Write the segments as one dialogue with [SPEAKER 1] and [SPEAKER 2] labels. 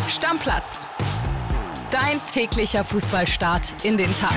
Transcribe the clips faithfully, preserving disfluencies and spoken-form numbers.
[SPEAKER 1] Stammplatz. Dein täglicher Fußballstart in den Tag.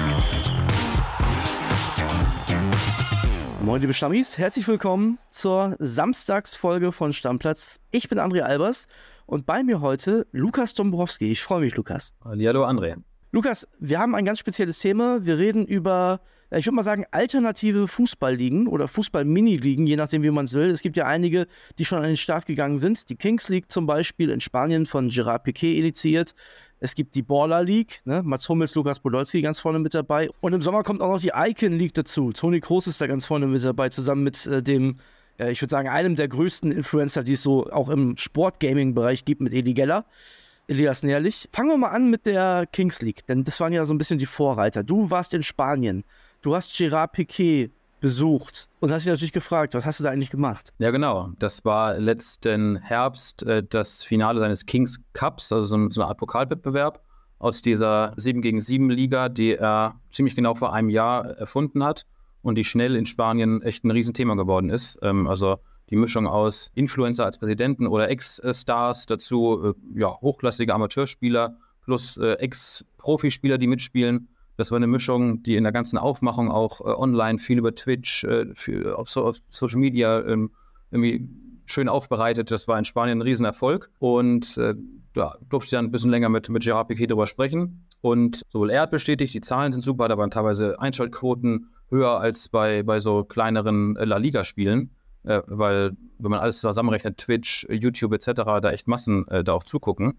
[SPEAKER 2] Moin liebe Stammis, herzlich willkommen zur Samstagsfolge von Stammplatz. Ich bin André Albers und bei mir heute Lukas Dombrowski. Ich freue mich, Lukas.
[SPEAKER 3] Hallihallo, André.
[SPEAKER 2] Lukas, wir haben ein ganz spezielles Thema. Wir reden über, ich würde mal sagen, alternative Fußballligen oder Fußball-Mini-Ligen, je nachdem, wie man es will. Es gibt ja einige, die schon an den Start gegangen sind. Die Kings League zum Beispiel in Spanien von Gerard Piqué initiiert. Es gibt die Baller League, ne? Mats Hummels, Lukas Podolski ganz vorne mit dabei. Und im Sommer kommt auch noch die Icon League dazu. Toni Kroos ist da ganz vorne mit dabei, zusammen mit äh, dem, äh, ich würde sagen, einem der größten Influencer, die es so auch im Sport-Gaming-Bereich gibt, mit Eli Geller. Elias Nährlich. Fangen wir mal an mit der Kings League, denn das waren ja so ein bisschen die Vorreiter. Du warst in Spanien, du hast Gerard Piqué besucht und hast dich natürlich gefragt, was hast du da eigentlich gemacht?
[SPEAKER 3] Ja, genau. Das war letzten Herbst äh, das Finale seines Kings Cups, also so, so eine Art Pokalwettbewerb aus dieser sieben gegen sieben Liga, die er ziemlich genau vor einem Jahr erfunden hat und die schnell in Spanien echt ein Riesenthema geworden ist. Ähm, also die Mischung aus Influencer als Präsidenten oder Ex-Stars, dazu äh, ja, hochklassige Amateurspieler plus äh, Ex-Profispieler, die mitspielen. Das war eine Mischung, die in der ganzen Aufmachung auch äh, online, viel über Twitch, äh, viel auf, so, auf Social Media ähm, irgendwie schön aufbereitet. Das war in Spanien ein Riesenerfolg. Und äh, ja, durfte ich dann ein bisschen länger mit, mit Gerard Piqué darüber sprechen. Und sowohl er hat bestätigt, die Zahlen sind super, da waren teilweise Einschaltquoten höher als bei, bei so kleineren äh, La Liga-Spielen. Äh, weil, wenn man alles zusammenrechnet, Twitch, YouTube et cetera, da echt Massen äh, da auch zugucken.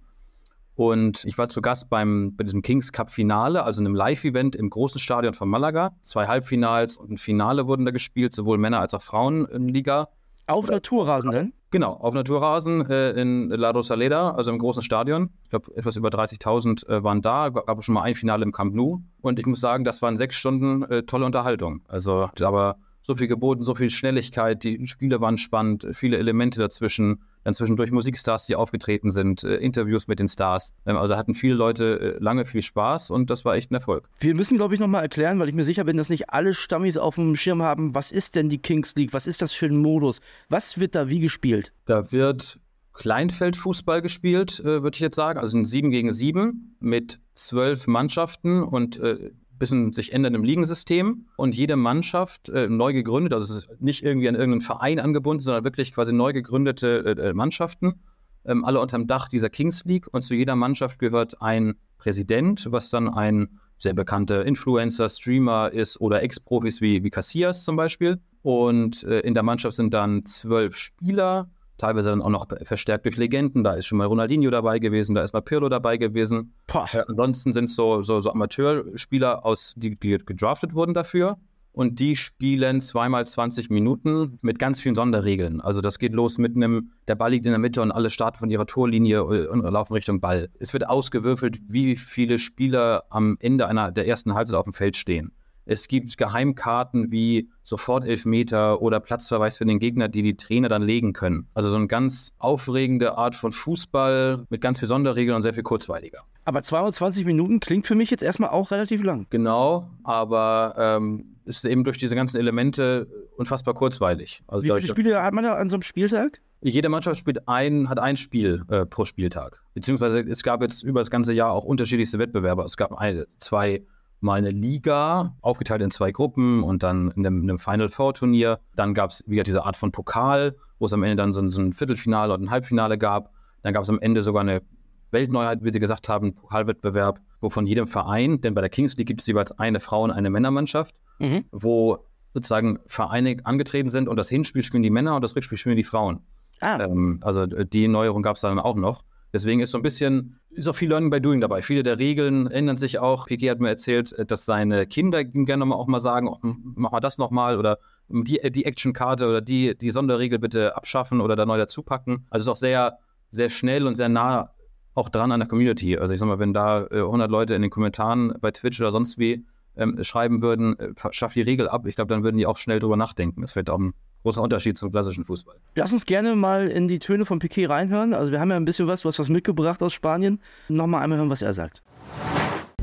[SPEAKER 3] Und ich war zu Gast beim, bei diesem Kings Cup Finale, also einem Live-Event im großen Stadion von Malaga. Zwei Halbfinals und ein Finale wurden da gespielt, sowohl Männer- als auch Frauenliga.
[SPEAKER 2] Auf Naturrasen denn?
[SPEAKER 3] Genau, auf Naturrasen äh, in La Rosaleda, also im großen Stadion. Ich glaube, etwas über dreißigtausend äh, waren da, gab schon mal ein Finale im Camp Nou. Und ich muss sagen, das waren sechs Stunden äh, tolle Unterhaltung. Also, aber so viel geboten, so viel Schnelligkeit, die Spiele waren spannend, viele Elemente dazwischen, dann zwischendurch Musikstars, die aufgetreten sind, äh, Interviews mit den Stars. Ähm, also hatten viele Leute äh, lange viel Spaß und das war echt ein Erfolg.
[SPEAKER 2] Wir müssen, glaube ich, nochmal erklären, weil ich mir sicher bin, dass nicht alle Stammis auf dem Schirm haben, was ist denn die Kings League, was ist das für ein Modus, was wird da wie gespielt?
[SPEAKER 3] Da wird Kleinfeldfußball gespielt, äh, würde ich jetzt sagen, also ein sieben gegen sieben mit zwölf Mannschaften und äh, bisschen sich änderndem Ligensystem und jede Mannschaft äh, neu gegründet, also es ist nicht irgendwie an irgendeinen Verein angebunden, sondern wirklich quasi neu gegründete äh, Mannschaften, ähm, alle unterm Dach dieser Kings League und zu jeder Mannschaft gehört ein Präsident, was dann ein sehr bekannter Influencer, Streamer ist oder Ex-Profis wie, wie Casillas zum Beispiel und äh, in der Mannschaft sind dann zwölf Spieler, teilweise dann auch noch verstärkt durch Legenden. Da ist schon mal Ronaldinho dabei gewesen, da ist mal Pirlo dabei gewesen. Äh, ansonsten sind es so, so, so Amateurspieler, aus, die, die gedraftet wurden dafür. Und die spielen zweimal zwanzig Minuten mit ganz vielen Sonderregeln. Also das geht los mit einem, der Ball liegt in der Mitte und alle starten von ihrer Torlinie und laufen Richtung Ball. Es wird ausgewürfelt, wie viele Spieler am Ende einer der ersten Halbzeit auf dem Feld stehen. Es gibt Geheimkarten wie Sofort-Elfmeter oder Platzverweis für den Gegner, die die Trainer dann legen können. Also so eine ganz aufregende Art von Fußball mit ganz viel Sonderregeln und sehr viel kurzweiliger.
[SPEAKER 2] Aber zweihundertzwanzig Minuten klingt für mich jetzt erstmal auch relativ lang.
[SPEAKER 3] Genau, aber ähm, ist eben durch diese ganzen Elemente unfassbar kurzweilig. Also
[SPEAKER 2] wie viele Spiele hat man da an so einem Spieltag?
[SPEAKER 3] Jede Mannschaft spielt ein, hat ein Spiel äh, pro Spieltag. Beziehungsweise es gab jetzt über das ganze Jahr auch unterschiedlichste Wettbewerbe. Es gab eine, zwei mal eine Liga, aufgeteilt in zwei Gruppen und dann in einem, in einem Final Four Turnier. Dann gab es wieder diese Art von Pokal, wo es am Ende dann so ein, so ein Viertelfinale oder ein Halbfinale gab. Dann gab es am Ende sogar eine Weltneuheit, wie Sie gesagt haben, Pokalwettbewerb, wo von jedem Verein, denn bei der Kings League gibt es jeweils eine Frauen- und eine Männermannschaft, mhm. wo sozusagen Vereine angetreten sind und das Hinspiel spielen die Männer und das Rückspiel spielen die Frauen. Ah. Ähm, also die Neuerung gab es dann auch noch. Deswegen ist so ein bisschen, ist auch viel Learning by Doing dabei. Viele der Regeln ändern sich auch. Piqué hat mir erzählt, dass seine Kinder ihm gerne auch mal sagen, oh, mach mal das nochmal oder die, die Actionkarte oder die, die Sonderregel bitte abschaffen oder da neu dazu packen. Also es ist auch sehr, sehr schnell und sehr nah auch dran an der Community. Also ich sag mal, wenn da äh, hundert Leute in den Kommentaren bei Twitch oder sonst wie ähm, schreiben würden, äh, schaff die Regel ab, ich glaube, dann würden die auch schnell drüber nachdenken. Das wird auch ein großer Unterschied zum klassischen Fußball.
[SPEAKER 2] Lass uns gerne mal in die Töne von Piqué reinhören. Also wir haben ja ein bisschen was, du hast was mitgebracht aus Spanien. Nochmal einmal hören, was er sagt.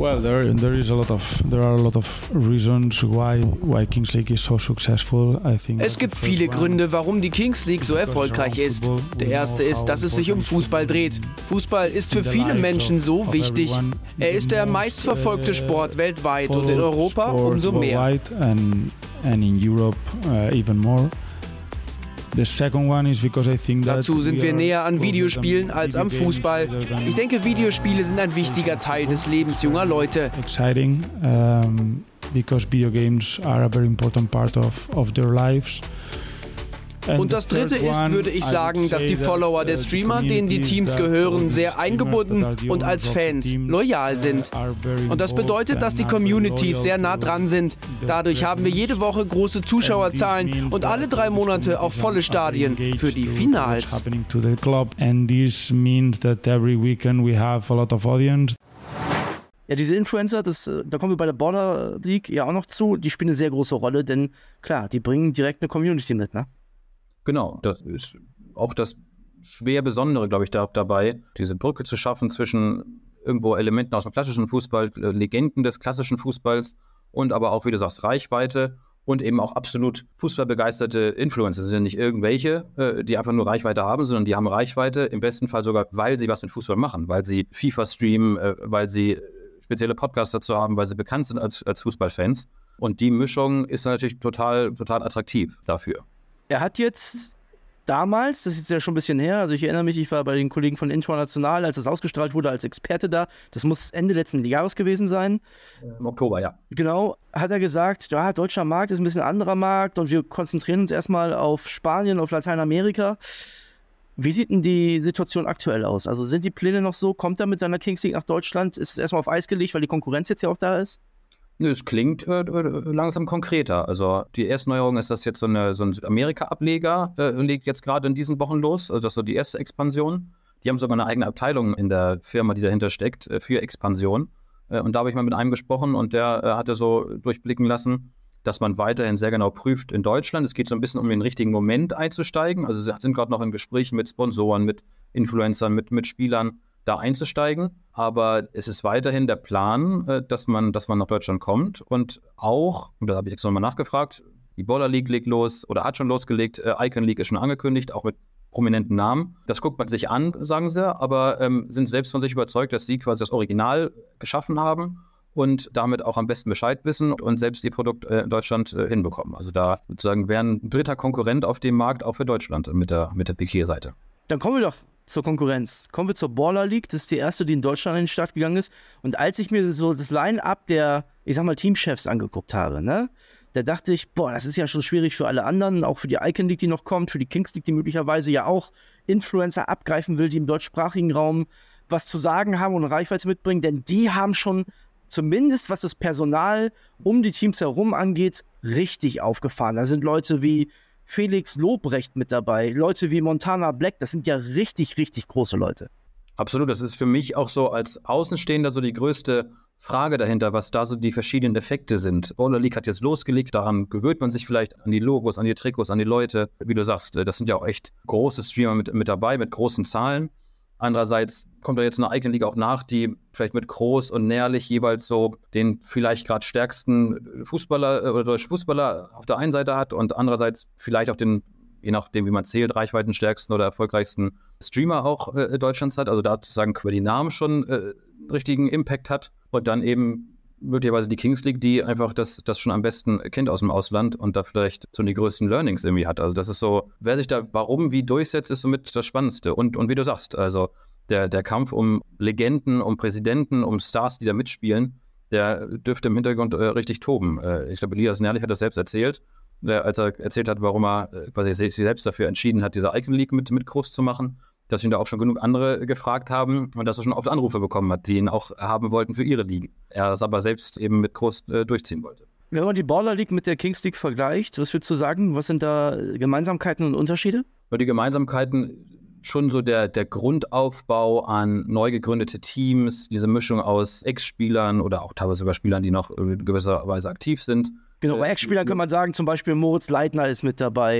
[SPEAKER 4] Well, there there is a lot of there are a lot of reasons why why Kings League is so successful. I think
[SPEAKER 5] Es gibt viele Gründe, warum die Kings League so erfolgreich ist. Der erste ist, dass es sich um Fußball dreht. Fußball ist für viele Menschen so wichtig. Er ist der meistverfolgte Sport weltweit und in Europa umso mehr.
[SPEAKER 4] And and in Europe uh, even more. The second one is because I think that
[SPEAKER 5] Dazu sind wir näher an Videospielen als am Fußball. Ich denke, Videospiele sind ein wichtiger Teil des Lebens junger Leute.
[SPEAKER 4] Exciting, um, because video games are a very important part of of their lives.
[SPEAKER 5] Und das dritte ist, würde ich sagen, dass die Follower der Streamer, denen die Teams gehören, sehr eingebunden und als Fans loyal sind. Und das bedeutet, dass die Communities sehr nah dran sind. Dadurch haben wir jede Woche große Zuschauerzahlen und alle drei Monate auch volle Stadien für die Finals.
[SPEAKER 2] Ja, diese Influencer, das, da kommen wir bei der Border League ja auch noch zu, die spielen eine sehr große Rolle, denn klar, die bringen direkt eine Community mit, ne?
[SPEAKER 3] Genau, das ist auch das schwer Besondere, glaube ich, da, dabei, diese Brücke zu schaffen zwischen irgendwo Elementen aus dem klassischen Fußball, Legenden des klassischen Fußballs und aber auch, wie du sagst, Reichweite und eben auch absolut fußballbegeisterte Influencer. Das sind ja nicht irgendwelche, die einfach nur Reichweite haben, sondern die haben Reichweite, im besten Fall sogar, weil sie was mit Fußball machen, weil sie FIFA streamen, weil sie spezielle Podcasts dazu haben, weil sie bekannt sind als, als Fußballfans. Und die Mischung ist natürlich total, total attraktiv dafür.
[SPEAKER 2] Er hat jetzt damals, das ist ja schon ein bisschen her, also ich erinnere mich, ich war bei den Kollegen von International, als das ausgestrahlt wurde, als Experte da, das muss Ende letzten Jahres gewesen sein.
[SPEAKER 3] Im Oktober, ja.
[SPEAKER 2] Genau, hat er gesagt, ja, deutscher Markt ist ein bisschen anderer Markt und wir konzentrieren uns erstmal auf Spanien, auf Lateinamerika. Wie sieht denn die Situation aktuell aus? Also sind die Pläne noch so, kommt er mit seiner Kings League nach Deutschland, ist es erstmal auf Eis gelegt, weil die Konkurrenz jetzt ja auch da ist?
[SPEAKER 3] Es klingt äh, langsam konkreter. Also die erste Neuerung ist, dass jetzt so, eine, so ein Südamerika-Ableger äh, legt jetzt gerade in diesen Wochen los. Also das ist so die erste Expansion. Die haben sogar eine eigene Abteilung in der Firma, die dahinter steckt, äh, für Expansion. Äh, und da habe ich mal mit einem gesprochen und der äh, hatte so durchblicken lassen, dass man weiterhin sehr genau prüft in Deutschland. Es geht so ein bisschen um den richtigen Moment einzusteigen. Also sie sind gerade noch in Gesprächen mit Sponsoren, mit Influencern, mit, mit Spielern, da einzusteigen, aber es ist weiterhin der Plan, äh, dass man, dass man nach Deutschland kommt und auch, und da habe ich extra nochmal nachgefragt, die Border League legt los oder hat schon losgelegt, äh, Icon League ist schon angekündigt, auch mit prominenten Namen. Das guckt man sich an, sagen sie, aber ähm, sind selbst von sich überzeugt, dass sie quasi das Original geschaffen haben und damit auch am besten Bescheid wissen und selbst ihr Produkt äh, in Deutschland äh, hinbekommen. Also da sozusagen wären ein dritter Konkurrent auf dem Markt, auch für Deutschland mit der, mit der Piquet-Seite.
[SPEAKER 2] Dann kommen wir doch zur Konkurrenz. Kommen wir zur Border League. Das ist die erste, die in Deutschland in den Start gegangen ist. Und als ich mir so das Line-Up der, ich sag mal, Teamchefs angeguckt habe, ne, da dachte ich, boah, das ist ja schon schwierig für alle anderen, auch für die Icon League, die noch kommt, für die Kings League, die möglicherweise ja auch Influencer abgreifen will, die im deutschsprachigen Raum was zu sagen haben und Reichweite mitbringen, denn die haben schon zumindest, was das Personal um die Teams herum angeht, richtig aufgefahren. Da sind Leute wie Felix Lobrecht mit dabei, Leute wie Montana Black, das sind ja richtig, richtig große Leute.
[SPEAKER 3] Absolut, das ist für mich auch so als Außenstehender so die größte Frage dahinter, was da so die verschiedenen Effekte sind. Border League hat jetzt losgelegt, daran gewöhnt man sich vielleicht an die Logos, an die Trikots, an die Leute. Wie du sagst, das sind ja auch echt große Streamer mit, mit dabei, mit großen Zahlen. Andererseits kommt da jetzt eine Icon League auch nach, die vielleicht mit Groß und Nährlich jeweils so den vielleicht gerade stärksten Fußballer oder deutschen Fußballer auf der einen Seite hat und andererseits vielleicht auch den, je nachdem wie man zählt, reichweitenstärksten oder erfolgreichsten Streamer auch äh, Deutschlands hat. Also da sozusagen über die Namen schon äh, einen richtigen Impact hat und dann eben möglicherweise die Kings League, die einfach das, das schon am besten kennt aus dem Ausland und da vielleicht so die größten Learnings irgendwie hat. Also das ist so, wer sich da warum, wie durchsetzt, ist somit das Spannendste. Und, und wie du sagst, also der, der Kampf um Legenden, um Präsidenten, um Stars, die da mitspielen, der dürfte im Hintergrund äh, richtig toben. Äh, ich glaube, Elias Nährlich hat das selbst erzählt, der, als er erzählt hat, warum er äh, quasi sich selbst dafür entschieden hat, diese Icon League mit, mit groß zu machen, dass ihn da auch schon genug andere gefragt haben und dass er schon oft Anrufe bekommen hat, die ihn auch haben wollten für ihre Ligen. Er das aber selbst eben mit groß äh, durchziehen wollte.
[SPEAKER 2] Wenn man die Border League mit der Kings League vergleicht, was würdest du sagen, was sind da Gemeinsamkeiten und Unterschiede?
[SPEAKER 3] Die Gemeinsamkeiten schon so der, der Grundaufbau an neu gegründete Teams, diese Mischung aus Ex-Spielern oder auch teilweise sogar Spielern, die noch in gewisser Weise aktiv sind.
[SPEAKER 2] Genau, bei Ex-Spielern kann man sagen, zum Beispiel Moritz Leitner ist mit dabei,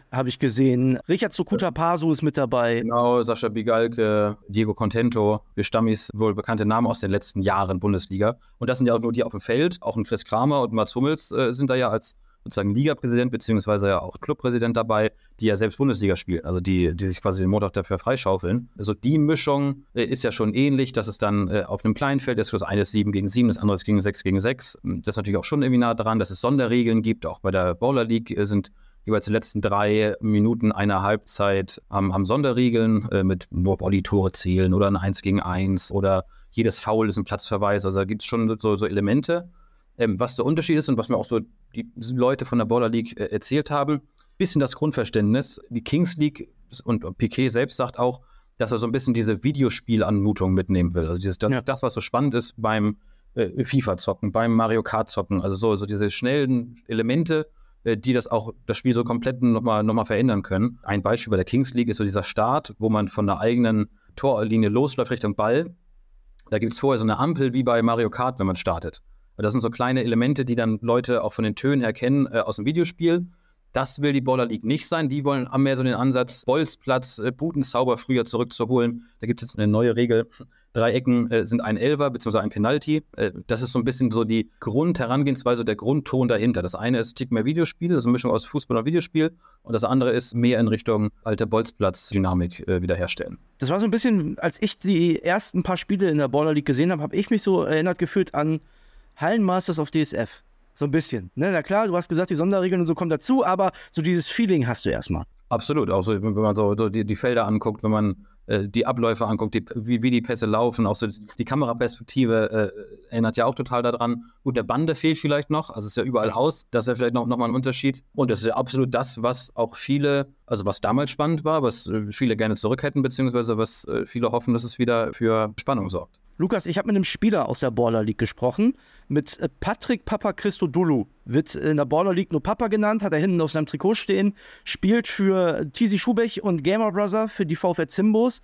[SPEAKER 2] habe ich gesehen. Richard Sukuta-Pasu ist mit dabei.
[SPEAKER 3] Genau, Sascha Bigalke, Diego Contento, wir Stammis, wohl bekannte Namen aus den letzten Jahren Bundesliga. Und das sind ja auch nur die auf dem Feld. Auch ein Chris Kramer und Mats Hummels äh, sind da ja als sozusagen Ligapräsident beziehungsweise ja auch Clubpräsident dabei, die ja selbst Bundesliga spielen, also die, die sich quasi den Montag dafür freischaufeln. Also die Mischung äh, ist ja schon ähnlich, dass es dann äh, auf einem kleinen Feld ist, das eine ist sieben gegen sieben, das andere ist gegen sechs gegen sechs. Das ist natürlich auch schon irgendwie nah dran, dass es Sonderregeln gibt, auch bei der Baller League äh, sind jeweils die letzten drei Minuten einer Halbzeit haben, haben Sonderregeln äh, mit nur Volley-Tore zählen oder ein eins gegen eins oder jedes Foul ist ein Platzverweis, also da gibt es schon so, so Elemente. Ähm, was der Unterschied ist und was mir auch so die Leute von der Baller League äh, erzählt haben, bisschen das Grundverständnis. Die Kings League und, und Piquet selbst sagt auch, dass er so ein bisschen diese Videospielanmutung mitnehmen will. Also dieses, das, ja. das, was so spannend ist beim äh, FIFA-Zocken, beim Mario Kart-Zocken, also so, so diese schnellen Elemente, äh, die das auch das Spiel so komplett nochmal noch mal verändern können. Ein Beispiel bei der Kings League ist so dieser Start, wo man von der eigenen Torlinie losläuft Richtung Ball. Da gibt es vorher so eine Ampel wie bei Mario Kart, wenn man startet. Das sind so kleine Elemente, die dann Leute auch von den Tönen her kennen äh, aus dem Videospiel. Das will die Baller League nicht sein. Die wollen haben mehr so den Ansatz, Bolzplatz, äh, Butenzauber früher zurückzuholen. Da gibt es jetzt eine neue Regel. Drei Ecken äh, sind ein Elfer bzw. ein Penalty. Äh, das ist so ein bisschen so die Grundherangehensweise, der Grundton dahinter. Das eine ist Tick mehr Videospiel, das ist eine Mischung aus Fußball und Videospiel. Und das andere ist mehr in Richtung alte Bolzplatz-Dynamik äh, wiederherstellen.
[SPEAKER 2] Das war so ein bisschen, als ich die ersten paar Spiele in der Baller League gesehen habe, habe ich mich so erinnert gefühlt an Hallenmasters auf D S F. So ein bisschen. Ne? Na klar, du hast gesagt, die Sonderregeln und so kommen dazu, aber so dieses Feeling hast du erstmal.
[SPEAKER 3] Absolut. Auch so, wenn man so, so die, die Felder anguckt, wenn man äh, die Abläufe anguckt, die, wie, wie die Pässe laufen, auch so die Kameraperspektive äh, erinnert ja auch total daran. Gut, der Bande fehlt vielleicht noch, also ist ja überall aus. Das ist ja vielleicht noch, noch mal ein Unterschied. Und das ist ja absolut das, was auch viele, also was damals spannend war, was äh, viele gerne zurück hätten, beziehungsweise was äh, viele hoffen, dass es wieder für Spannung sorgt.
[SPEAKER 2] Lukas, ich habe mit einem Spieler aus der Baller League gesprochen, mit Patrick Papa Christodoulou. Wird in der Baller League nur Papa genannt, hat er hinten auf seinem Trikot stehen, spielt für Tizi Schubech und Gamer Brother für die VfR Zimbos.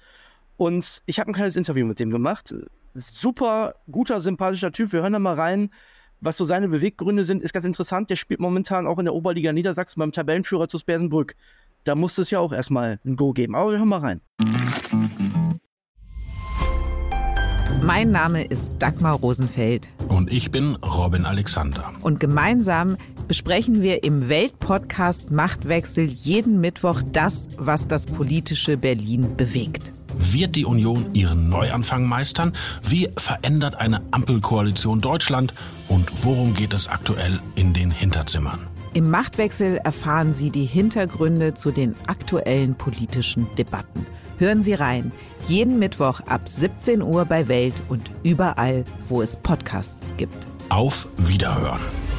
[SPEAKER 2] Und ich habe ein kleines Interview mit dem gemacht. Super guter, sympathischer Typ. Wir hören da mal rein, was so seine Beweggründe sind. Ist ganz interessant. Der spielt momentan auch in der Oberliga Niedersachsen beim Tabellenführer TuS Bersenbrück. Da muss es ja auch erstmal ein Go geben. Aber wir hören mal rein.
[SPEAKER 6] Mein Name ist Dagmar Rosenfeld.
[SPEAKER 7] Und ich bin Robin Alexander.
[SPEAKER 6] Und gemeinsam besprechen wir im Weltpodcast Machtwechsel jeden Mittwoch das, was das politische Berlin bewegt.
[SPEAKER 7] Wird die Union ihren Neuanfang meistern? Wie verändert eine Ampelkoalition Deutschland? Und worum geht es aktuell in den Hinterzimmern?
[SPEAKER 6] Im Machtwechsel erfahren Sie die Hintergründe zu den aktuellen politischen Debatten. Hören Sie rein. Jeden Mittwoch ab siebzehn Uhr bei Welt und überall, wo es Podcasts gibt.
[SPEAKER 7] Auf Wiederhören.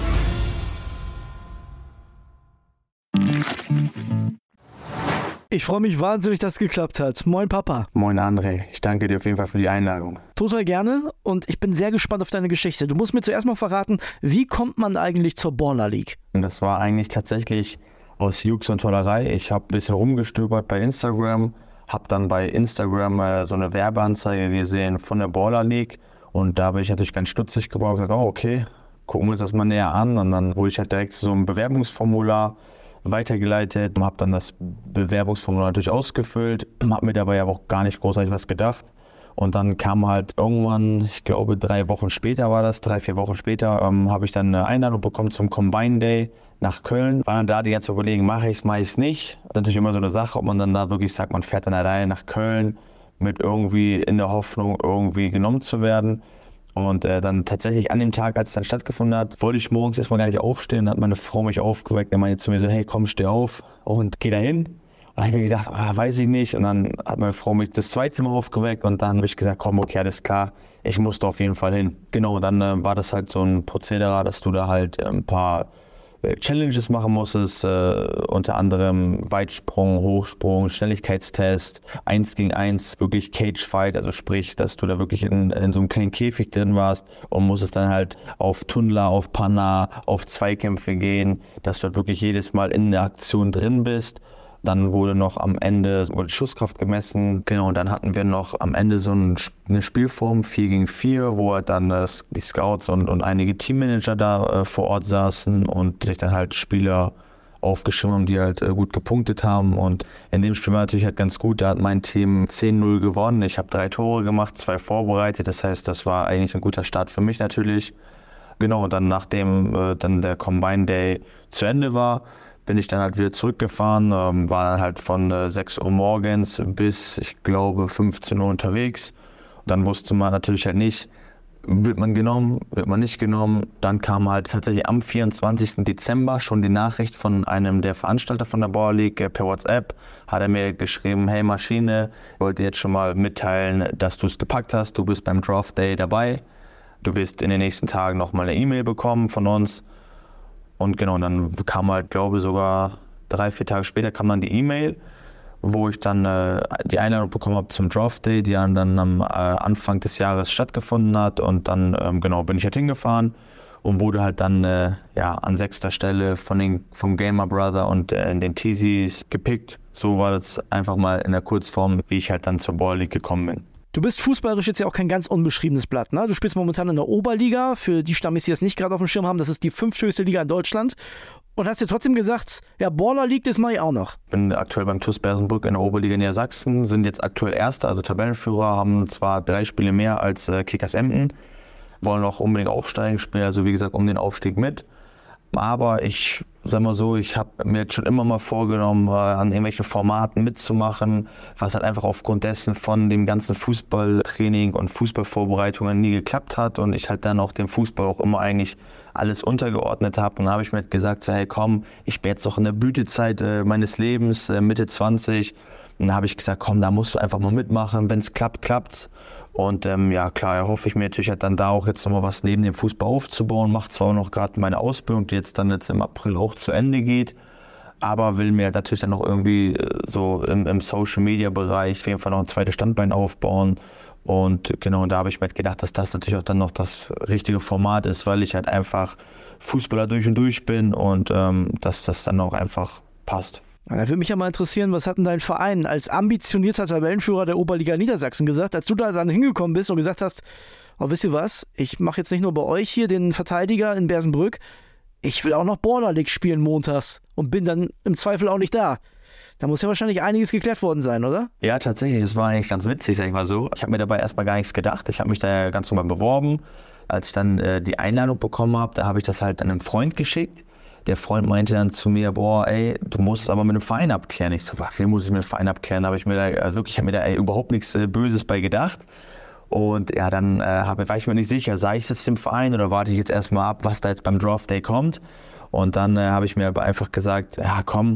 [SPEAKER 2] Ich freue mich wahnsinnig, dass es geklappt hat. Moin Papa.
[SPEAKER 8] Moin André. Ich danke dir auf jeden Fall für die Einladung.
[SPEAKER 2] Total gerne und ich bin sehr gespannt auf deine Geschichte. Du musst mir zuerst mal verraten, wie kommt man eigentlich zur Baller League?
[SPEAKER 8] Das war eigentlich tatsächlich aus Jux und Tollerei. Ich habe ein bisschen rumgestöbert bei Instagram. Habe dann bei Instagram äh, so eine Werbeanzeige gesehen von der Baller League und da bin ich natürlich ganz stutzig geworden und gesagt, oh okay, gucken wir uns das mal näher an und dann wurde ich halt direkt zu so einem Bewerbungsformular weitergeleitet, habe dann das Bewerbungsformular natürlich ausgefüllt, habe mir dabei aber auch gar nicht großartig was gedacht und dann kam halt irgendwann, ich glaube drei Wochen später war das, drei, vier Wochen später, ähm, habe ich dann eine Einladung bekommen zum Combine Day nach Köln. War dann da die ganze Überlegung, mache ich es, mache ich es nicht. Das ist natürlich immer so eine Sache, ob man dann da wirklich sagt, man fährt dann alleine nach Köln mit irgendwie in der Hoffnung, irgendwie genommen zu werden. Und äh, dann tatsächlich an dem Tag, als es dann stattgefunden hat, wollte ich morgens erstmal gar nicht aufstehen. Dann hat meine Frau mich aufgeweckt. Dann meinte zu mir so, hey komm, steh auf und geh da hin. Und dann habe ich mir gedacht, ah, weiß ich nicht. Und dann hat meine Frau mich das zweite Mal aufgeweckt und dann habe ich gesagt, komm, okay, alles klar, ich muss da auf jeden Fall hin. Genau, dann äh, war das halt so ein Prozedere, dass du da halt äh, ein paar Challenges machen musstest, äh, unter anderem Weitsprung, Hochsprung, Schnelligkeitstest, eins gegen eins, wirklich Cage-Fight, also sprich, dass du da wirklich in, in so einem kleinen Käfig drin warst und musstest dann halt auf Tunnler, auf Panna, auf Zweikämpfe gehen, dass du halt wirklich jedes Mal in der Aktion drin bist. Dann wurde noch am Ende wurde Schusskraft gemessen. Genau, und dann hatten wir noch am Ende so ein, eine Spielform vier gegen vier, wo halt dann äh, die Scouts und, und einige Teammanager da äh, vor Ort saßen und sich dann halt Spieler aufgeschrieben haben, die halt äh, gut gepunktet haben. Und in dem Spiel war natürlich halt ganz gut. Da hat mein Team zehn null gewonnen. Ich habe drei Tore gemacht, zwei vorbereitet. Das heißt, das war eigentlich ein guter Start für mich natürlich. Genau, und dann nachdem äh, dann der Combine Day zu Ende war, bin ich dann halt wieder zurückgefahren, ähm, war dann halt von äh, sechs Uhr morgens bis, ich glaube, fünfzehn Uhr unterwegs. Und dann wusste man natürlich halt nicht, wird man genommen, wird man nicht genommen. Dann kam halt tatsächlich am vierundzwanzigsten Dezember schon die Nachricht von einem der Veranstalter von der Baller League äh, per WhatsApp. Hat er mir geschrieben, hey Maschine, ich wollte jetzt schon mal mitteilen, dass du es gepackt hast, du bist beim Draft Day dabei. Du wirst in den nächsten Tagen nochmal eine E-Mail bekommen von uns. Und genau, dann kam halt, glaube ich, sogar drei, vier Tage später kam dann die E-Mail, wo ich dann äh, die Einladung bekommen habe zum Draft Day, die dann am äh, Anfang des Jahres stattgefunden hat. Und dann ähm, genau bin ich halt hingefahren und wurde halt dann äh, ja, an sechster Stelle von den, vom Gamer Brother und äh, den Teasies gepickt. So war das einfach mal in der Kurzform, wie ich halt dann zur Baller League gekommen bin.
[SPEAKER 2] Du bist fußballerisch jetzt ja auch kein ganz unbeschriebenes Blatt, ne? Du spielst momentan in der Oberliga, für die Stammis, die das nicht gerade auf dem Schirm haben, das ist die fünfthöchste Liga in Deutschland. Und hast dir trotzdem gesagt, ja, Baller League, das mache ich auch noch.
[SPEAKER 8] Ich bin aktuell beim T U S Bersenbrück in der Oberliga Niedersachsen, sind jetzt aktuell Erster, also Tabellenführer, haben zwar drei Spiele mehr als äh, Kickers Emden, wollen auch unbedingt aufsteigen, spielen also wie gesagt um den Aufstieg mit. Aber ich sag mal so, ich habe mir jetzt schon immer mal vorgenommen, an irgendwelchen Formaten mitzumachen, was halt einfach aufgrund dessen von dem ganzen Fußballtraining und Fußballvorbereitungen nie geklappt hat und ich halt dann auch dem Fußball auch immer eigentlich alles untergeordnet habe. Und dann habe ich mir halt gesagt, so, hey komm, ich bin jetzt noch in der Blütezeit äh, meines Lebens, äh, Mitte zwanzig. Und dann habe ich gesagt, komm, da musst du einfach mal mitmachen, wenn es klappt, klappt's. Und ähm, ja klar, erhoffe ich mir natürlich halt dann da auch jetzt nochmal was neben dem Fußball aufzubauen. Mache zwar auch noch gerade meine Ausbildung, die jetzt dann jetzt im April auch zu Ende geht, aber will mir natürlich dann noch irgendwie so im, im Social-Media-Bereich auf jeden Fall noch ein zweites Standbein aufbauen. Und genau, da habe ich mir halt gedacht, dass das natürlich auch dann noch das richtige Format ist, weil ich halt einfach Fußballer durch und durch bin und ähm, dass das dann auch einfach passt.
[SPEAKER 2] Da würde mich ja mal interessieren, was hat denn dein Verein als ambitionierter Tabellenführer der Oberliga Niedersachsen gesagt, als du da dann hingekommen bist und gesagt hast, oh, wisst ihr was, ich mache jetzt nicht nur bei euch hier den Verteidiger in Bersenbrück, ich will auch noch Baller League spielen montags und bin dann im Zweifel auch nicht da. Da muss ja wahrscheinlich einiges geklärt worden sein, oder?
[SPEAKER 8] Ja, tatsächlich, das war eigentlich ganz witzig, sag ich mal so. Ich habe mir dabei erstmal gar nichts gedacht, ich habe mich da ganz normal beworben. Als ich dann äh, die Einladung bekommen habe, da habe ich das halt an einen Freund geschickt. Der Freund meinte dann zu mir, boah, ey, du musst es aber mit dem Verein abklären. Ich so, wie muss ich mit dem Verein abklären? Da habe ich mir da also wirklich, ich habe mir da ey, überhaupt nichts äh, Böses bei gedacht. Und ja, dann äh, hab, war ich mir nicht sicher, sage ich es jetzt dem Verein oder warte ich jetzt erstmal ab, was da jetzt beim Draft Day kommt. Und dann äh, habe ich mir aber einfach gesagt, ja komm,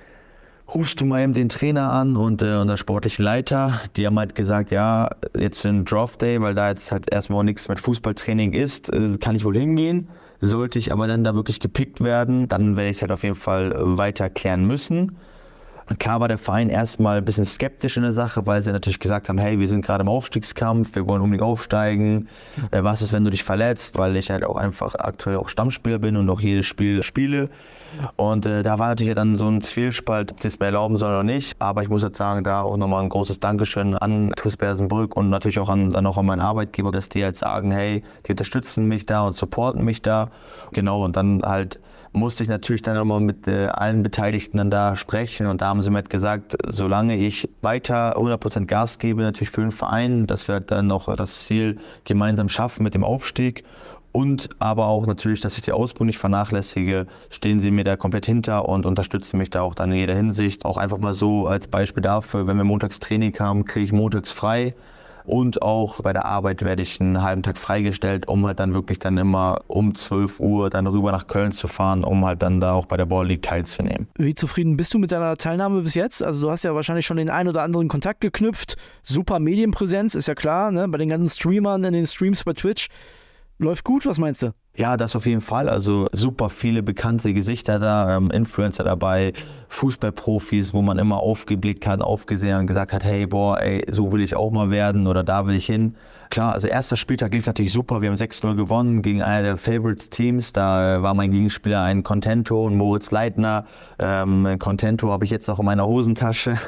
[SPEAKER 8] rufst du mal eben den Trainer an und äh, unser sportlichen Leiter. Die haben halt gesagt, ja, jetzt für den Draft Day, weil da jetzt halt erstmal nichts mit Fußballtraining ist, äh, kann ich wohl hingehen. Sollte ich aber dann da wirklich gepickt werden, dann werde ich es halt auf jeden Fall weiter klären müssen. Und klar war der Verein erstmal ein bisschen skeptisch in der Sache, weil sie natürlich gesagt haben, hey, wir sind gerade im Aufstiegskampf, wir wollen unbedingt aufsteigen. Äh, was ist, wenn du dich verletzt? Weil ich halt auch einfach aktuell auch Stammspieler bin und auch jedes Spiel spiele. Und äh, da war natürlich dann so ein Zwiespalt, ob sie es mir erlauben sollen oder nicht. Aber ich muss jetzt sagen, da auch nochmal ein großes Dankeschön an T U S Bersenbrück und natürlich auch an, dann auch an meinen Arbeitgeber, dass die halt sagen, hey, die unterstützen mich da und supporten mich da. Genau, und dann halt musste ich natürlich dann nochmal mit äh, allen Beteiligten dann da sprechen und da haben sie mir halt gesagt, solange ich weiter hundert Prozent Gas gebe, natürlich für den Verein, dass wir halt dann noch das Ziel gemeinsam schaffen mit dem Aufstieg und aber auch natürlich, dass ich die Ausbildung nicht vernachlässige, stehen sie mir da komplett hinter und unterstützen mich da auch dann in jeder Hinsicht. Auch einfach mal so als Beispiel dafür, wenn wir montags Training haben, kriege ich montags frei. Und auch bei der Arbeit werde ich einen halben Tag freigestellt, um halt dann wirklich dann immer um zwölf Uhr dann rüber nach Köln zu fahren, um halt dann da auch bei der Baller League teilzunehmen.
[SPEAKER 2] Wie zufrieden bist du mit deiner Teilnahme bis jetzt? Also du hast ja wahrscheinlich schon den ein oder anderen Kontakt geknüpft. Super Medienpräsenz, ist ja klar, ne? Bei den ganzen Streamern in den Streams bei Twitch. Läuft gut, was meinst du?
[SPEAKER 8] Ja, das auf jeden Fall. Also super viele bekannte Gesichter da, ähm, Influencer dabei, Fußballprofis, wo man immer aufgeblickt hat, aufgesehen und gesagt hat, hey, boah, ey, so will ich auch mal werden oder da will ich hin. Klar, also erster Spieltag lief natürlich super. Wir haben sechs null gewonnen gegen einer der Favorites-Teams. Da äh, war mein Gegenspieler ein Contento und Moritz Leitner. Ähm, Contento habe ich jetzt noch in meiner Hosentasche.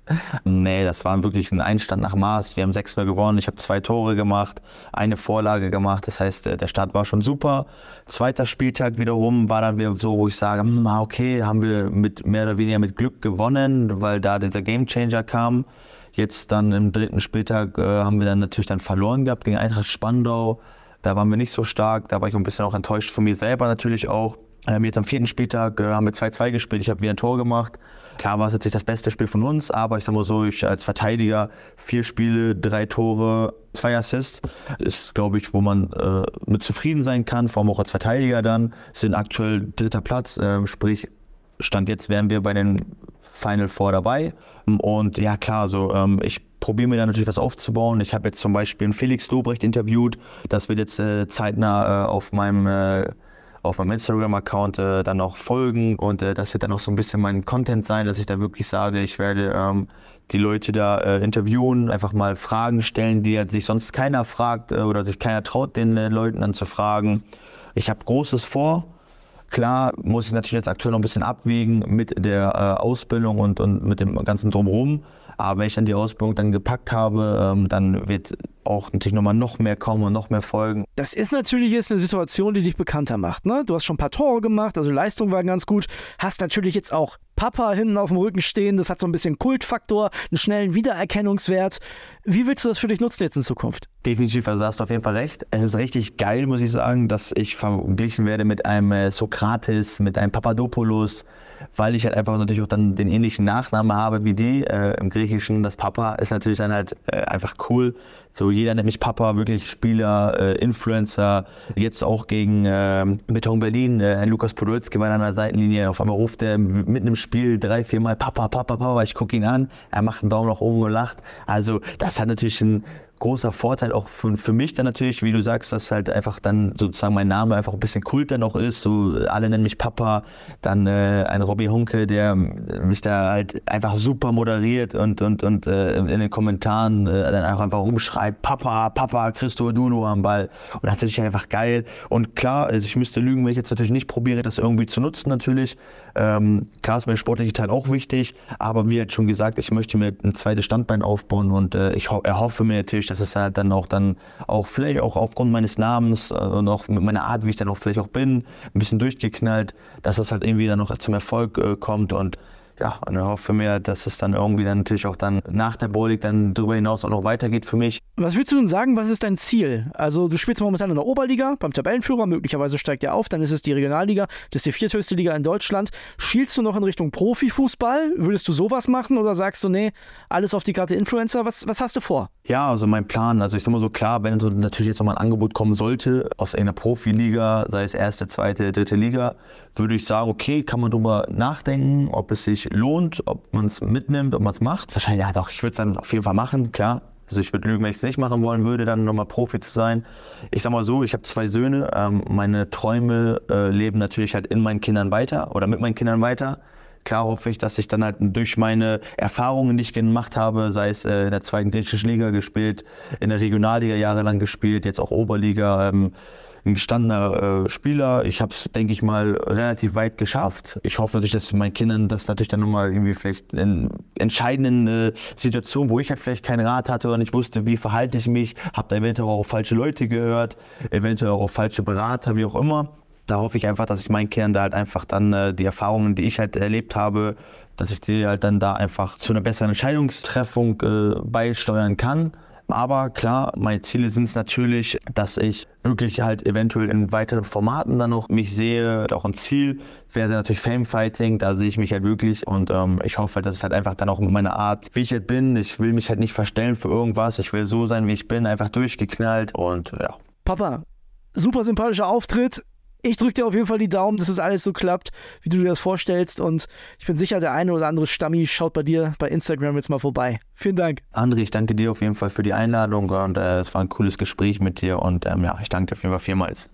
[SPEAKER 8] Nee, das war wirklich ein Einstand nach Maß. Wir haben sechs null gewonnen, ich habe zwei Tore gemacht, eine Vorlage gemacht. Das heißt, der Start war schon super. Zweiter Spieltag wiederum war dann wieder so, wo ich sage, okay, haben wir mit mehr oder weniger mit Glück gewonnen, weil da dieser Gamechanger kam. Jetzt dann im dritten Spieltag äh, haben wir dann natürlich dann verloren gehabt gegen Eintracht Spandau. Da waren wir nicht so stark, da war ich ein bisschen auch enttäuscht von mir selber natürlich auch. Ähm, jetzt am vierten Spieltag äh, haben wir zwei zwei gespielt, ich habe wieder ein Tor gemacht. Klar war es jetzt nicht das beste Spiel von uns, aber ich sag mal so, ich als Verteidiger, vier Spiele, drei Tore, zwei Assists, ist glaube ich, wo man äh, mit zufrieden sein kann, vor allem auch als Verteidiger dann, sind aktuell dritter Platz, äh, sprich Stand jetzt wären wir bei den Final Four dabei und ja klar, so ähm, ich probiere mir da natürlich was aufzubauen. Ich habe jetzt zum Beispiel einen Felix Lobrecht interviewt, das wird jetzt äh, zeitnah äh, auf meinem äh, auf meinem Instagram-Account äh, dann auch folgen und äh, das wird dann auch so ein bisschen mein Content sein, dass ich da wirklich sage, ich werde ähm, die Leute da äh, interviewen, einfach mal Fragen stellen, die halt sich sonst keiner fragt äh, oder sich keiner traut, den äh, Leuten dann zu fragen. Ich habe Großes vor. Klar muss ich natürlich jetzt aktuell noch ein bisschen abwägen mit der äh, Ausbildung und, und mit dem ganzen Drumherum. Aber wenn ich dann die Ausbildung dann gepackt habe, ähm, dann wird auch natürlich nochmal noch mehr kommen und noch mehr folgen.
[SPEAKER 2] Das ist natürlich jetzt eine Situation, die dich bekannter macht, ne? Du hast schon ein paar Tore gemacht, also Leistung war ganz gut. Hast natürlich jetzt auch Papa hinten auf dem Rücken stehen, das hat so ein bisschen Kultfaktor, einen schnellen Wiedererkennungswert. Wie willst du das für dich nutzen jetzt in Zukunft?
[SPEAKER 8] Definitiv, also hast du auf jeden Fall recht. Es ist richtig geil, muss ich sagen, dass ich verglichen werde mit einem äh, Sokrates, mit einem Papadopoulos, weil ich halt einfach natürlich auch dann den ähnlichen Nachnamen habe wie die. Äh, im Griechischen, das Papa ist natürlich dann halt äh, einfach cool. So jeder nennt mich Papa, wirklich Spieler, äh, Influencer. Jetzt auch gegen äh, Beton Berlin, äh, Herr Lukas Podolski war an der Seitenlinie. Auf einmal ruft er mitten im Spiel drei, vier Mal Papa, Papa, Papa. Ich gucke ihn an, er macht einen Daumen nach oben und lacht. Also das hat natürlich ein großer Vorteil auch für, für mich dann natürlich, wie du sagst, dass halt einfach dann sozusagen mein Name einfach ein bisschen Kult dann auch ist, so alle nennen mich Papa, dann äh, ein Robbie Hunke, der mich da halt einfach super moderiert und und und äh, in den Kommentaren äh, dann auch einfach rumschreibt, Papa, Papa, Christo Duno am Ball und das ist natürlich einfach geil und klar, also ich müsste lügen, wenn ich jetzt natürlich nicht probiere, das irgendwie zu nutzen natürlich, ähm, klar ist mir der sportliche Teil auch wichtig, aber wie halt schon gesagt, ich möchte mir ein zweites Standbein aufbauen und äh, ich ho- erhoffe mir natürlich, dass es halt dann auch dann auch vielleicht auch aufgrund meines Namens äh, und auch mit meiner Art, wie ich dann auch vielleicht auch bin, ein bisschen durchgeknallt, dass das halt irgendwie dann noch zum Erfolg äh, kommt und ja, und ich hoffe mir, dass es dann irgendwie dann natürlich auch dann nach der Bowl League dann darüber hinaus auch noch weitergeht für mich.
[SPEAKER 2] Was willst du denn sagen, was ist dein Ziel? Also du spielst momentan in der Oberliga, beim Tabellenführer, möglicherweise steigt er auf, dann ist es die Regionalliga, das ist die vierthöchste Liga in Deutschland. Schielst du noch in Richtung Profifußball? Würdest du sowas machen oder sagst du, nee, alles auf die Karte Influencer? Was, was hast du vor?
[SPEAKER 8] Ja, also mein Plan, also ich sag mal so, klar, wenn so natürlich jetzt nochmal ein Angebot kommen sollte aus einer Profiliga, sei es erste, zweite, dritte Liga, würde ich sagen, okay, kann man drüber nachdenken, ob es sich lohnt, ob man es mitnimmt, ob man es macht. Wahrscheinlich, ja doch, ich würde es dann auf jeden Fall machen, klar. Also ich würde lügen, wenn ich es nicht machen wollen würde, dann nochmal Profi zu sein. Ich sag mal so, ich habe zwei Söhne, ähm, meine Träume äh, leben natürlich halt in meinen Kindern weiter oder mit meinen Kindern weiter. Klar hoffe ich, dass ich dann halt durch meine Erfahrungen, die ich gemacht habe, sei es äh, in der zweiten griechischen Liga gespielt, in der Regionalliga jahrelang gespielt, jetzt auch Oberliga, ähm, ein gestandener äh, Spieler. Ich habe es, denke ich mal, relativ weit geschafft. Ich hoffe natürlich, dass meinen Kindern das natürlich dann nochmal irgendwie vielleicht in entscheidenden äh, Situationen, wo ich halt vielleicht keinen Rat hatte oder nicht wusste, wie verhalte ich mich, habe da eventuell auch auf falsche Leute gehört, eventuell auch auf falsche Berater, wie auch immer. Da hoffe ich einfach, dass ich meinen Kindern da halt einfach dann äh, die Erfahrungen, die ich halt erlebt habe, dass ich die halt dann da einfach zu einer besseren Entscheidungstreffung äh, beisteuern kann. Aber klar, meine Ziele sind es natürlich, dass ich wirklich halt eventuell in weiteren Formaten dann noch mich sehe. Auch ein Ziel wäre natürlich Famefighting, da sehe ich mich halt wirklich und ähm, ich hoffe, dass es halt einfach dann auch mit meiner Art, wie ich halt bin, ich will mich halt nicht verstellen für irgendwas, ich will so sein, wie ich bin, einfach durchgeknallt und ja.
[SPEAKER 2] Papa, super sympathischer Auftritt. Ich drücke dir auf jeden Fall die Daumen, dass es alles so klappt, wie du dir das vorstellst. Und ich bin sicher, der eine oder andere Stammi schaut bei dir bei Instagram jetzt mal vorbei. Vielen Dank.
[SPEAKER 8] André, ich danke dir auf jeden Fall für die Einladung und äh, es war ein cooles Gespräch mit dir und ähm, ja, ich danke dir auf jeden Fall vielmals.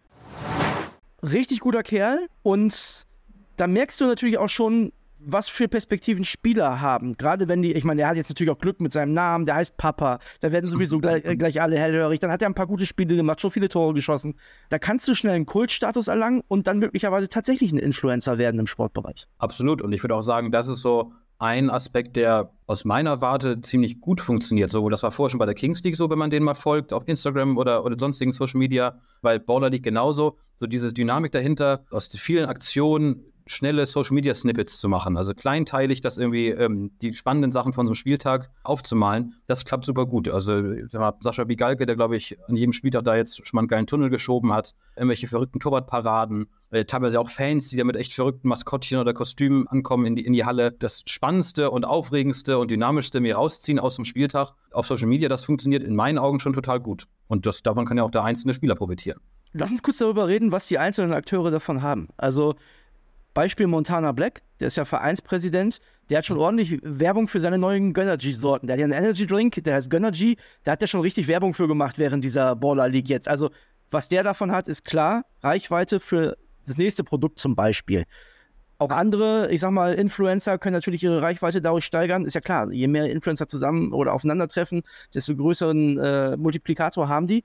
[SPEAKER 2] Richtig guter Kerl und da merkst du natürlich auch schon, was für Perspektiven Spieler haben. Gerade wenn die, ich meine, der hat jetzt natürlich auch Glück mit seinem Namen, der heißt Papa, da werden sowieso gleich, gleich alle hellhörig, dann hat er ein paar gute Spiele gemacht, schon viele Tore geschossen. Da kannst du schnell einen Kultstatus erlangen und dann möglicherweise tatsächlich ein Influencer werden im Sportbereich.
[SPEAKER 3] Absolut und ich würde auch sagen, das ist so ein Aspekt, der aus meiner Warte ziemlich gut funktioniert. So, das war vorher schon bei der Kings League so, wenn man denen mal folgt, auf Instagram oder, oder sonstigen Social Media, weil Baller League genauso, so diese Dynamik dahinter, aus vielen Aktionen schnelle Social-Media-Snippets zu machen, also kleinteilig das irgendwie ähm, die spannenden Sachen von so einem Spieltag aufzumalen, das klappt super gut. Also sag mal, Sascha Bigalke, der glaube ich an jedem Spieltag da jetzt schon mal einen geilen Tunnel geschoben hat, irgendwelche verrückten Torwartparaden, äh, teilweise auch Fans, die da mit echt verrückten Maskottchen oder Kostümen ankommen in die, in die Halle. Das Spannendste und Aufregendste und Dynamischste mir rausziehen aus dem Spieltag auf Social Media, das funktioniert in meinen Augen schon total gut. Und das, davon kann ja auch der einzelne Spieler profitieren.
[SPEAKER 2] Lass uns kurz darüber reden, was die einzelnen Akteure davon haben. Also Beispiel Montana Black, der ist ja Vereinspräsident, der hat schon ordentlich Werbung für seine neuen Gönnergy-Sorten. Der hat ja einen Energy-Drink, der heißt Gönnergy, da hat der schon richtig Werbung für gemacht während dieser Baller League jetzt. Also was der davon hat, ist klar, Reichweite für das nächste Produkt zum Beispiel. Auch andere, ich sag mal, Influencer können natürlich ihre Reichweite dadurch steigern. Ist ja klar, je mehr Influencer zusammen oder aufeinandertreffen, desto größeren äh, Multiplikator haben die.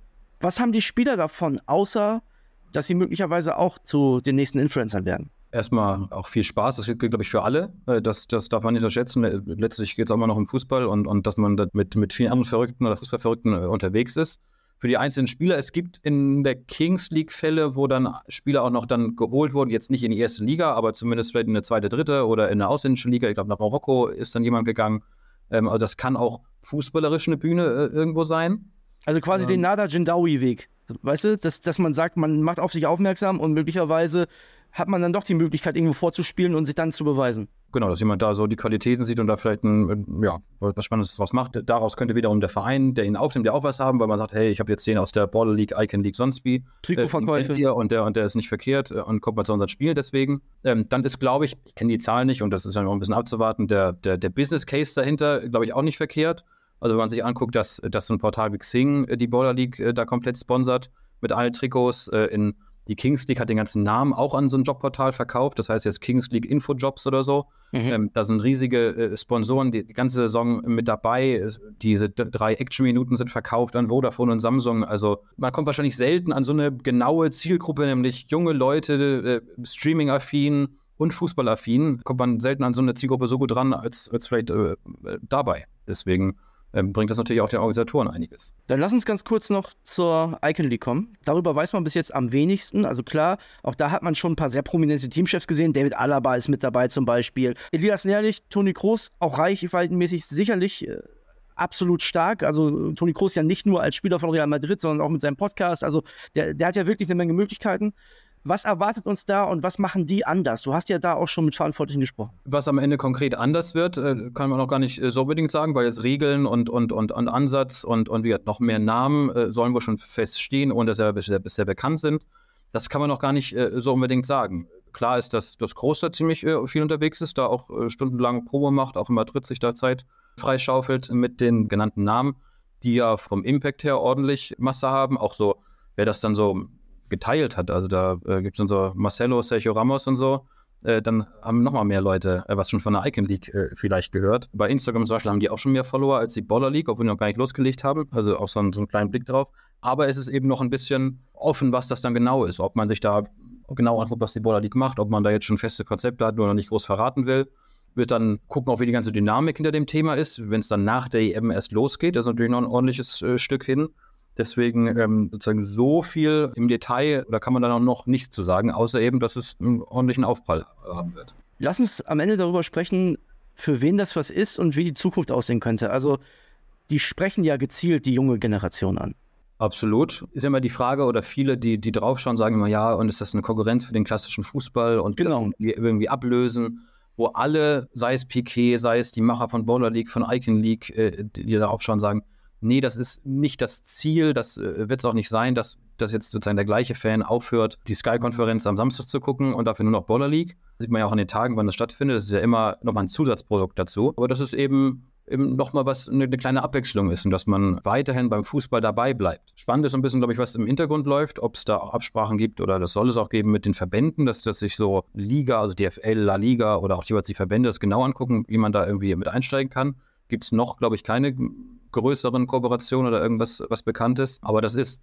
[SPEAKER 2] Was haben die Spieler davon, außer dass sie möglicherweise auch zu den nächsten Influencern werden?
[SPEAKER 3] Erstmal auch viel Spaß, das gilt, glaube ich, für alle. Das, das darf man nicht unterschätzen. Letztlich geht es auch immer noch um Fußball und, und dass man da mit, mit vielen anderen Verrückten oder Fußballverrückten unterwegs ist. Für die einzelnen Spieler, es gibt in der Kings League Fälle, wo dann Spieler auch noch dann geholt wurden, jetzt nicht in die erste Liga, aber zumindest vielleicht in eine zweite, dritte oder in eine ausländische Liga. Ich glaube, nach Marokko ist dann jemand gegangen. Also das kann auch fußballerisch eine Bühne irgendwo sein.
[SPEAKER 2] Also quasi ähm, den Nada Jindawi-Weg. Weißt du, dass, dass man sagt, man macht auf sich aufmerksam und möglicherweise hat man dann doch die Möglichkeit, irgendwo vorzuspielen und sich dann zu beweisen.
[SPEAKER 3] Genau, dass jemand da so die Qualitäten sieht und da vielleicht ein, ja, was Spannendes draus macht. Daraus könnte wiederum der Verein, der ihn aufnimmt, der auch was haben, weil man sagt, hey, ich habe jetzt den aus der Baller League, Icon League, sonst wie.
[SPEAKER 2] Trikotverkäufe.
[SPEAKER 3] Äh, und der und der ist nicht verkehrt und kommt mal zu unserem Spiel deswegen. Ähm, dann ist, glaube ich, ich kenne die Zahlen nicht und das ist ja noch ein bisschen abzuwarten, der, der, der Business Case dahinter, glaube ich, auch nicht verkehrt. Also wenn man sich anguckt, dass, dass so ein Portal wie Xing die Baller League äh, da komplett sponsert mit allen Trikots. Äh, in die Kings League hat den ganzen Namen auch an so ein Jobportal verkauft. Das heißt jetzt Kings League Infojobs oder so. Mhm. Ähm, da sind riesige äh, Sponsoren, die, die ganze Saison mit dabei. Diese d- drei Action-Minuten sind verkauft an Vodafone und Samsung. Also man kommt wahrscheinlich selten an so eine genaue Zielgruppe, nämlich junge Leute, äh, Streaming-affin und Fußball-affin. Kommt man selten an so eine Zielgruppe so gut ran, als, als vielleicht äh, dabei. Deswegen Ähm, bringt das natürlich auch den Organisatoren einiges.
[SPEAKER 2] Dann lass uns ganz kurz noch zur Icon League kommen. Darüber weiß man bis jetzt am wenigsten. Also klar, auch da hat man schon ein paar sehr prominente Teamchefs gesehen. David Alaba ist mit dabei zum Beispiel. Elias Nährlich, Toni Kroos, auch reichweitenmäßig sicherlich äh, absolut stark. Also Toni Kroos ja nicht nur als Spieler von Real Madrid, sondern auch mit seinem Podcast. Also der, der hat ja wirklich eine Menge Möglichkeiten. Was erwartet uns da und was machen die anders? Du hast ja da auch schon mit Verantwortlichen gesprochen.
[SPEAKER 3] Was am Ende konkret anders wird, kann man noch gar nicht so unbedingt sagen, weil jetzt Regeln und, und, und, und Ansatz und, und wie gesagt, noch mehr Namen äh, sollen wohl schon feststehen, ohne dass sie bisher, bisher bekannt sind. Das kann man noch gar nicht äh, so unbedingt sagen. Klar ist, dass das Groß da ziemlich äh, viel unterwegs ist, da auch äh, stundenlang Probe macht, auch in Madrid sich da Zeit freischaufelt mit den genannten Namen, die ja vom Impact her ordentlich Masse haben. Auch so, wer das dann so geteilt hat, also da äh, gibt es dann so Marcelo, Sergio Ramos und so, äh, dann haben nochmal mehr Leute äh, was schon von der Icon League äh, vielleicht gehört. Bei Instagram zum Beispiel haben die auch schon mehr Follower als die Baller League, obwohl die noch gar nicht losgelegt haben, also auch so, ein, so einen kleinen Blick drauf. Aber es ist eben noch ein bisschen offen, was das dann genau ist, ob man sich da genau anguckt, was die Baller League macht, ob man da jetzt schon feste Konzepte hat, nur noch nicht groß verraten will. Wird dann gucken, auch wie die ganze Dynamik hinter dem Thema ist, wenn es dann nach der E M erst losgeht, das ist natürlich noch ein ordentliches äh, Stück hin. Deswegen ähm, sozusagen so viel im Detail, da kann man dann auch noch nichts zu sagen, außer eben, dass es einen ordentlichen Aufprall haben wird.
[SPEAKER 2] Lass uns am Ende darüber sprechen, für wen das was ist und wie die Zukunft aussehen könnte. Also die sprechen ja gezielt die junge Generation an.
[SPEAKER 3] Absolut. Ist immer die Frage, oder viele, die, die draufschauen, sagen immer, ja, und ist das eine Konkurrenz für den klassischen Fußball und
[SPEAKER 2] genau.
[SPEAKER 3] das irgendwie ablösen, wo alle, sei es Piqué, sei es die Macher von Baller League, von Icon League, äh, die, die darauf schauen, sagen, nee, das ist nicht das Ziel, das äh, wird es auch nicht sein, dass, dass jetzt sozusagen der gleiche Fan aufhört, die Sky-Konferenz am Samstag zu gucken und dafür nur noch Baller League. Das sieht man ja auch an den Tagen, wann das stattfindet. Das ist ja immer nochmal ein Zusatzprodukt dazu. Aber das ist eben, eben nochmal was, eine, eine kleine Abwechslung ist und dass man weiterhin beim Fußball dabei bleibt. Spannend ist so ein bisschen, glaube ich, was im Hintergrund läuft, ob es da auch Absprachen gibt oder das soll es auch geben mit den Verbänden, dass, dass sich so Liga, also D F L, La Liga oder auch jeweils die Verbände das genau angucken, wie man da irgendwie mit einsteigen kann. Gibt es noch, glaube ich, keine größeren Kooperationen oder irgendwas, was bekannt ist. Aber das ist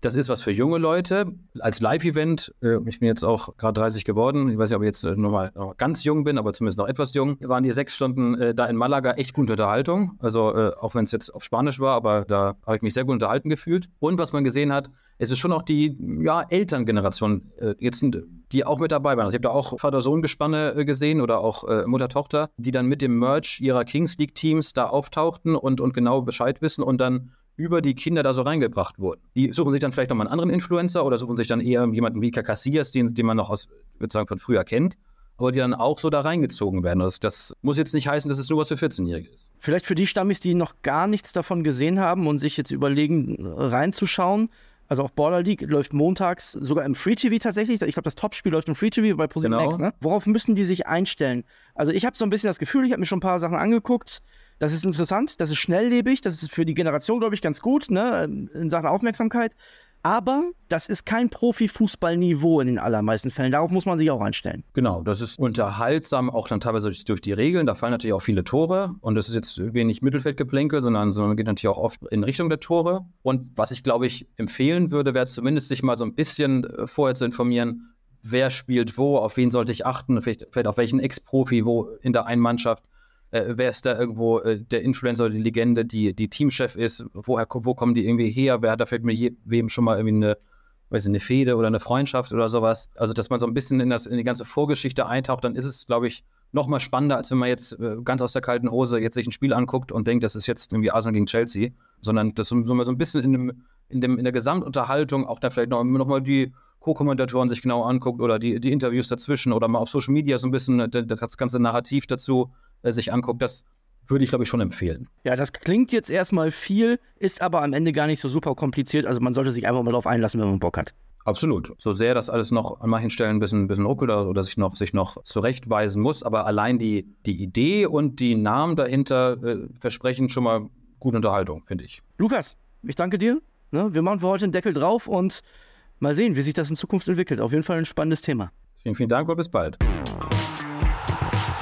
[SPEAKER 3] Das ist was für junge Leute. Als Live-Event, äh, ich bin jetzt auch gerade dreißig geworden, ich weiß nicht, ob ich jetzt äh, noch, mal, noch ganz jung bin, aber zumindest noch etwas jung, waren die sechs Stunden äh, da in Malaga echt gute Unterhaltung. Also äh, auch wenn es jetzt auf Spanisch war, aber da habe ich mich sehr gut unterhalten gefühlt. Und was man gesehen hat, es ist schon auch die ja, Elterngeneration, äh, jetzt, die auch mit dabei waren. Also ich habe da auch Vater-Sohn-Gespanne äh, gesehen oder auch äh, Mutter-Tochter, die dann mit dem Merch ihrer Kings League-Teams da auftauchten und, und genau Bescheid wissen und dann über die Kinder da so reingebracht wurden. Die suchen sich dann vielleicht nochmal einen anderen Influencer oder suchen sich dann eher jemanden wie Casillas, den, den man noch aus, würde sagen, von früher kennt, aber die dann auch so da reingezogen werden. Also das muss jetzt nicht heißen, dass es nur was für vierzehnjährige ist.
[SPEAKER 2] Vielleicht für die Stammis, die noch gar nichts davon gesehen haben und sich jetzt überlegen, reinzuschauen. Also auch Baller League läuft montags sogar im Free T V tatsächlich. Ich glaube, das Topspiel läuft im Free T V bei ProSieben X. Genau. Ne? Worauf müssen die sich einstellen? Also ich habe so ein bisschen das Gefühl, ich habe mir schon ein paar Sachen angeguckt. Das ist interessant, das ist schnelllebig, das ist für die Generation, glaube ich, ganz gut, ne, in Sachen Aufmerksamkeit. Aber das ist kein Profifußballniveau in den allermeisten Fällen. Darauf muss man sich auch einstellen.
[SPEAKER 3] Genau, das ist unterhaltsam, auch dann teilweise durch, durch die Regeln. Da fallen natürlich auch viele Tore. Und das ist jetzt wenig Mittelfeldgeplänkel, sondern, sondern geht natürlich auch oft in Richtung der Tore. Und was ich, glaube ich, empfehlen würde, wäre zumindest sich mal so ein bisschen vorher zu informieren, wer spielt wo, auf wen sollte ich achten, vielleicht, vielleicht auf welchen Ex-Profi, wo in der einen Mannschaft. Äh, wer ist da irgendwo äh, der Influencer oder die Legende, die, die Teamchef ist? Woher, wo kommen die irgendwie her? Wer hat da vielleicht mit je, wem schon mal irgendwie eine, weiß ich, eine Fehde oder eine Freundschaft oder sowas? Also, dass man so ein bisschen in, das, in die ganze Vorgeschichte eintaucht, dann ist es, glaube ich, noch mal spannender, als wenn man jetzt äh, ganz aus der kalten Hose jetzt sich ein Spiel anguckt und denkt, das ist jetzt irgendwie Arsenal gegen Chelsea, sondern das so, so ein bisschen in, dem, in, dem, in der Gesamtunterhaltung auch dann vielleicht noch, noch mal die Co-Kommentatoren sich genau anguckt oder die, die Interviews dazwischen oder mal auf Social Media so ein bisschen das ganze Narrativ dazu äh, sich anguckt, das würde ich, glaube ich, schon empfehlen.
[SPEAKER 2] Ja, das klingt jetzt erstmal viel, ist aber am Ende gar nicht so super kompliziert, also man sollte sich einfach mal drauf einlassen, wenn man Bock hat.
[SPEAKER 3] Absolut. So sehr das alles noch an manchen Stellen ein bisschen, ein bisschen ruckelt oder, oder sich noch, sich noch zurechtweisen muss, aber allein die, die Idee und die Namen dahinter äh, versprechen schon mal gute Unterhaltung, finde ich.
[SPEAKER 2] Lukas, ich danke dir. Ne, wir machen für heute den Deckel drauf und mal sehen, wie sich das in Zukunft entwickelt. Auf jeden Fall ein spannendes Thema.
[SPEAKER 3] Vielen, vielen Dank und bis bald.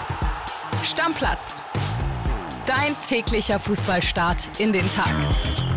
[SPEAKER 1] Stammplatz. Dein täglicher Fußballstart in den Tag.